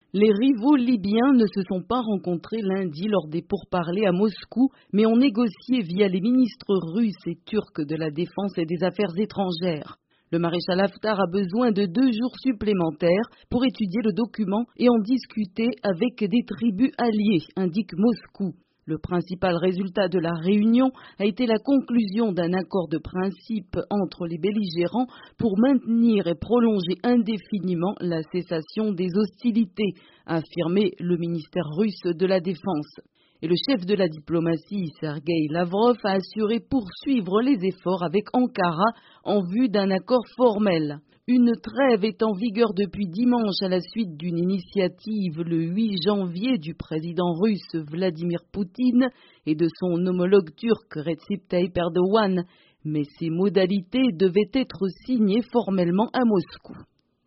Les rivaux libyens ne se sont pas rencontrés lundi lors des pourparlers à Moscou, mais ont négocié via les ministres russes et turcs de la Défense et des Affaires étrangères. Le maréchal Haftar a besoin de 2 jours supplémentaires pour étudier le document et en discuter avec des tribus alliées, indique Moscou. Le principal résultat de la réunion a été la conclusion d'un accord de principe entre les belligérants pour maintenir et prolonger indéfiniment la cessation des hostilités, a affirmé le ministère russe de la Défense. Et le chef de la diplomatie, Sergueï Lavrov, a assuré poursuivre les efforts avec Ankara en vue d'un accord formel. Une trêve est en vigueur depuis dimanche à la suite d'une initiative le 8 janvier du président russe Vladimir Poutine et de son homologue turc Recep Tayyip Erdogan, mais ces modalités devaient être signées formellement à Moscou.